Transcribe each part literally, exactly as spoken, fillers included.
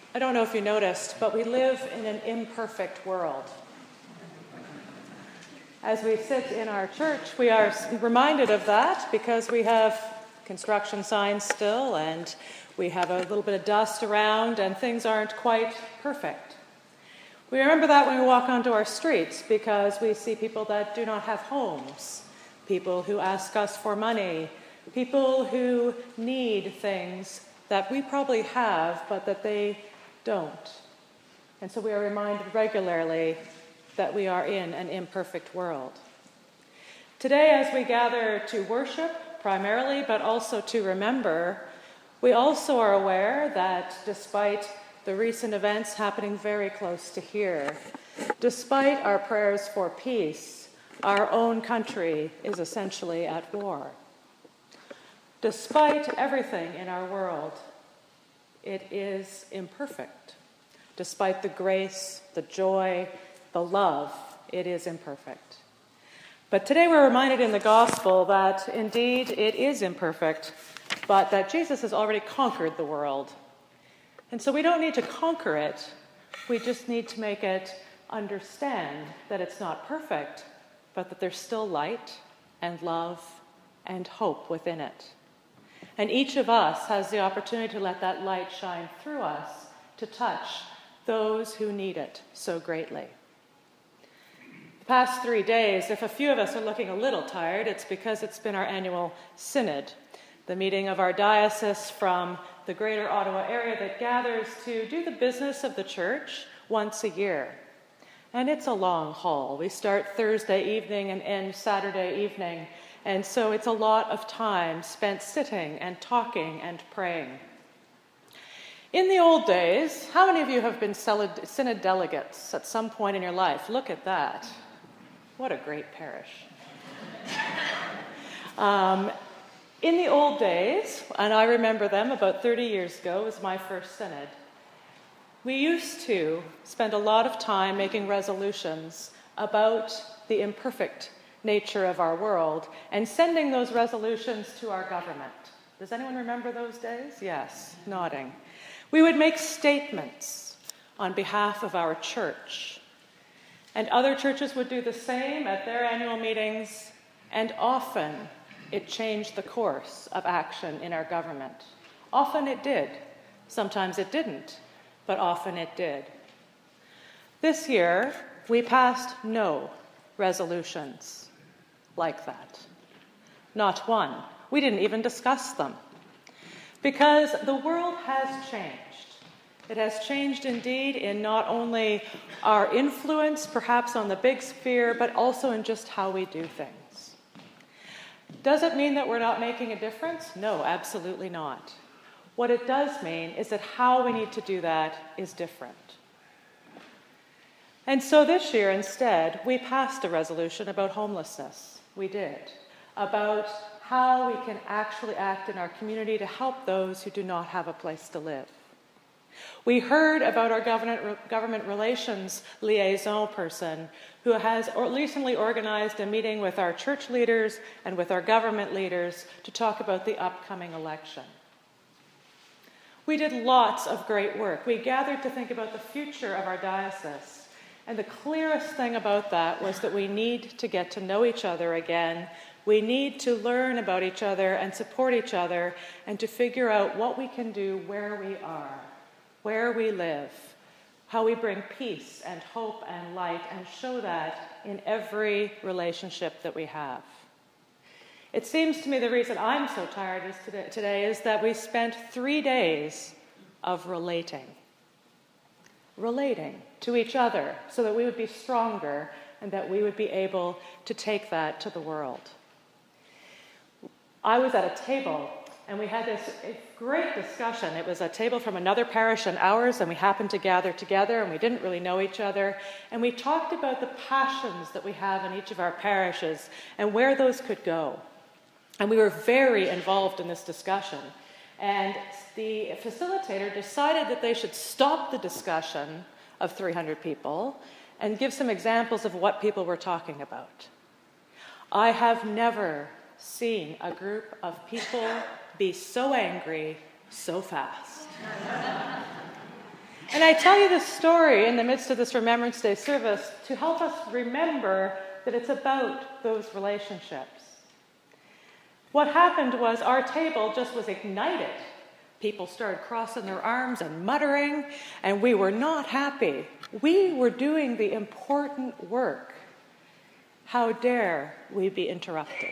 I don't know if you noticed, but we live in an imperfect world. As we sit in our church, we are reminded of that because we have construction signs still, and we have a little bit of dust around, and things aren't quite perfect. We remember that when we walk onto our streets because we see people that do not have homes, people who ask us for money, people who need things that we probably have but that they don't. And so we are reminded regularly that we are in an imperfect world. Today, as we gather to worship primarily, but also to remember, we also are aware that despite the recent events happening very close to here, despite our prayers for peace, our own country is essentially at war. Despite everything in our world, it is imperfect. Despite the grace, the joy, the love, it is imperfect. But today we're reminded in the gospel that indeed it is imperfect, but that Jesus has already conquered the world. And so we don't need to conquer it, we just need to make it understand that it's not perfect, but that there's still light and love and hope within it. And each of us has the opportunity to let that light shine through us to touch those who need it so greatly. The past three days, if a few of us are looking a little tired, it's because it's been our annual synod, the meeting of our diocese from the greater Ottawa area that gathers to do the business of the church once a year. And it's a long haul. We start Thursday evening and end Saturday evening. And so it's a lot of time spent sitting and talking and praying. In the old days, how many of you have been synod delegates at some point in your life? Look at that. What a great parish. um, in the old days, and I remember them about thirty years ago, was my first synod, we used to spend a lot of time making resolutions about the imperfect nature of our world and sending those resolutions to our government. Does anyone remember those days? Yes, nodding. We would make statements on behalf of our church, and other churches would do the same at their annual meetings, and often it changed the course of action in our government. Often it did. Sometimes it didn't, but often it did. This year, we passed no resolutions like that. Not one. We didn't even discuss them. Because the world has changed. It has changed indeed in not only our influence, perhaps on the big sphere, but also in just how we do things. Does it mean that we're not making a difference? No, absolutely not. What it does mean is that how we need to do that is different. And so this year, instead, we passed a resolution about homelessness. We did. About how we can actually act in our community to help those who do not have a place to live. We heard about our government, government relations liaison person who has recently organized a meeting with our church leaders and with our government leaders to talk about the upcoming election. We did lots of great work. We gathered to think about the future of our diocese. And the clearest thing about that was that we need to get to know each other again. We need to learn about each other and support each other and to figure out what we can do where we are, where we live, how we bring peace and hope and light and show that in every relationship that we have. It seems to me the reason I'm so tired is today, today is that we spent three days of relating. Relating to each other so that we would be stronger and that we would be able to take that to the world. I was at a table and we had this great discussion. It was a table from another parish and ours, and we happened to gather together and we didn't really know each other. And we talked about the passions that we have in each of our parishes and where those could go. And we were very involved in this discussion. And the facilitator decided that they should stop the discussion of three hundred people and give some examples of what people were talking about. I have never seen a group of people be so angry so fast. And I tell you this story in the midst of this Remembrance Day service to help us remember that it's about those relationships. What happened was our table just was ignited. People started crossing their arms and muttering, and we were not happy. We were doing the important work. How dare we be interrupted?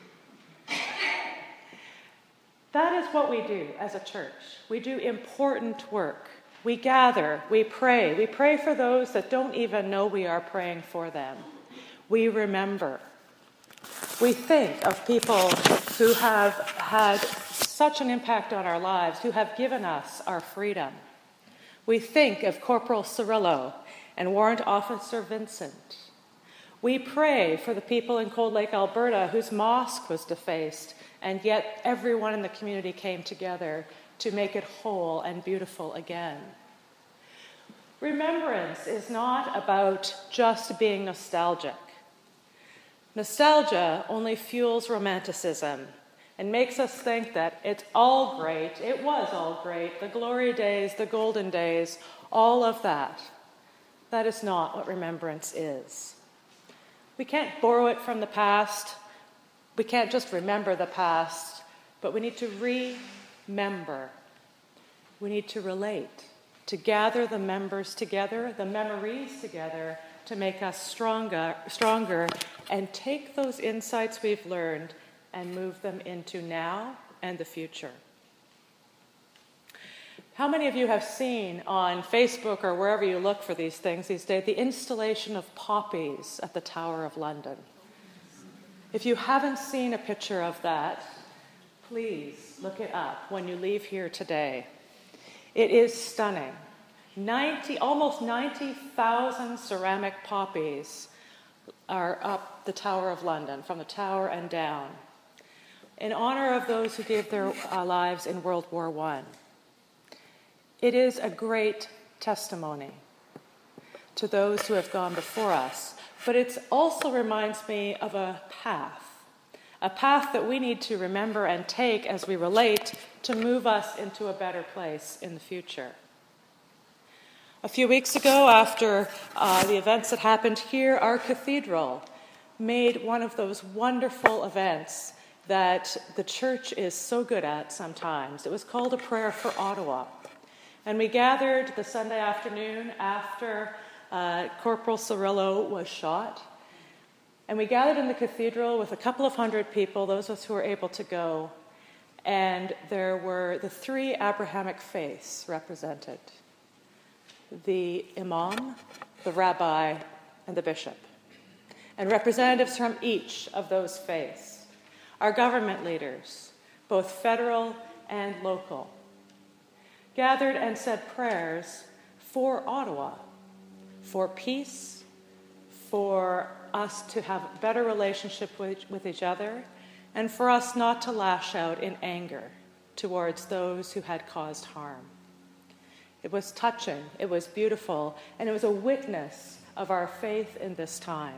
That is what we do as a church. We do important work. We gather, we pray. We pray for those that don't even know we are praying for them. We remember. We think of people who have had such an impact on our lives, who have given us our freedom. We think of Corporal Cirillo and Warrant Officer Vincent. We pray for the people in Cold Lake, Alberta, whose mosque was defaced, and yet everyone in the community came together to make it whole and beautiful again. Remembrance is not about just being nostalgic. Nostalgia only fuels romanticism and makes us think that it's all great, it was all great, the glory days, the golden days, all of that. That is not what remembrance is. We can't borrow it from the past. We can't just remember the past, but we need to remember. We need to relate, to gather the members together, the memories together, to make us stronger, stronger, and take those insights we've learned and move them into now and the future. How many of you have seen on Facebook or wherever you look for these things these days, the installation of poppies at the Tower of London? If you haven't seen a picture of that, please look it up when you leave here today. It is stunning. ninety, almost ninety thousand ceramic poppies are up the Tower of London, from the tower and down, in honor of those who gave their uh, lives in World War One. It is a great testimony to those who have gone before us, but it also reminds me of a path, a path that we need to remember and take as we relate to move us into a better place in the future. A few weeks ago, after uh, the events that happened here, our cathedral made one of those wonderful events that the church is so good at sometimes. It was called A Prayer for Ottawa. And we gathered the Sunday afternoon after uh, Corporal Cirillo was shot. And we gathered in the cathedral with a couple of hundred people, those of us who were able to go. And there were the three Abrahamic faiths represented: the imam, the rabbi, and the bishop. And representatives from each of those faiths. Our government leaders, both federal and local, gathered and said prayers for Ottawa, for peace, for us to have a better relationship with, with each other, and for us not to lash out in anger towards those who had caused harm. It was touching, it was beautiful, and it was a witness of our faith in this time.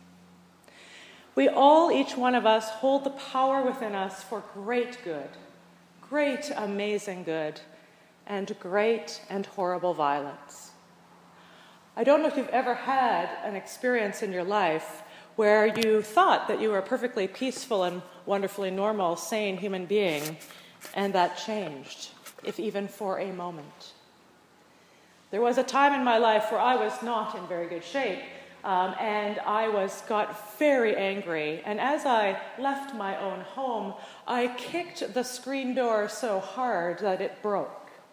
We all, each one of us, hold the power within us for great good, great, amazing good, and great and horrible violence. I don't know if you've ever had an experience in your life where you thought that you were a perfectly peaceful and wonderfully normal, sane human being, and that changed, if even for a moment. There was a time in my life where I was not in very good shape, um, and I was got very angry. And as I left my own home, I kicked the screen door so hard that it broke.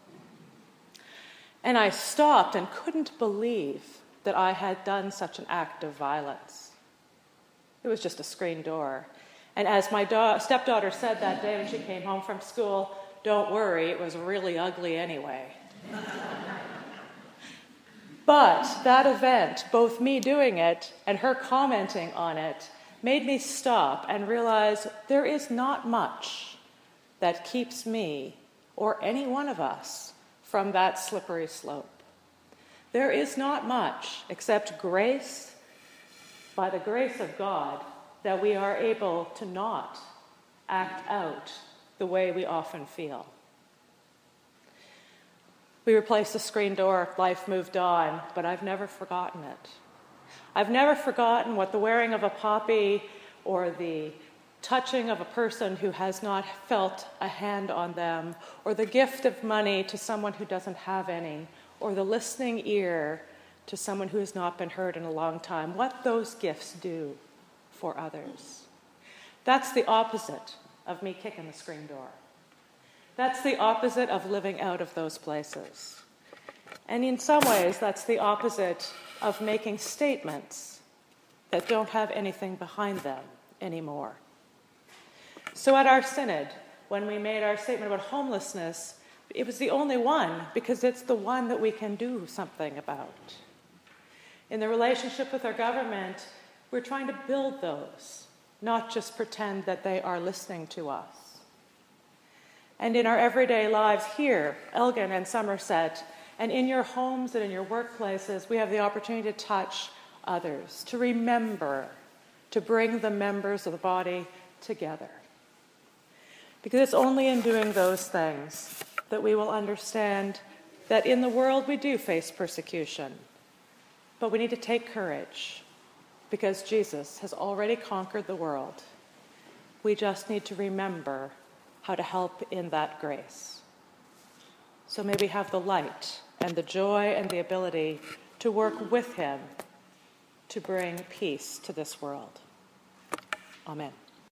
And I stopped and couldn't believe that I had done such an act of violence. It was just a screen door. And as my da- stepdaughter said that day when she came home from school, "Don't worry, it was really ugly anyway." But that event, both me doing it and her commenting on it, made me stop and realize there is not much that keeps me or any one of us from that slippery slope. There is not much except grace, by the grace of God, that we are able to not act out the way we often feel. We replaced the screen door, life moved on, but I've never forgotten it. I've never forgotten what the wearing of a poppy or the touching of a person who has not felt a hand on them, or the gift of money to someone who doesn't have any, or the listening ear to someone who has not been heard in a long time, what those gifts do for others. That's the opposite of me kicking the screen door. That's the opposite of living out of those places. And in some ways, that's the opposite of making statements that don't have anything behind them anymore. So at our synod, when we made our statement about homelessness, it was the only one because it's the one that we can do something about. In the relationship with our government, we're trying to build those, not just pretend that they are listening to us. And in our everyday lives here, Elgin and Somerset, and in your homes and in your workplaces, we have the opportunity to touch others, to remember, to bring the members of the body together. Because it's only in doing those things that we will understand that in the world we do face persecution, but we need to take courage because Jesus has already conquered the world. We just need to remember how to help in that grace. So may we have the light and the joy and the ability to work with him to bring peace to this world. Amen.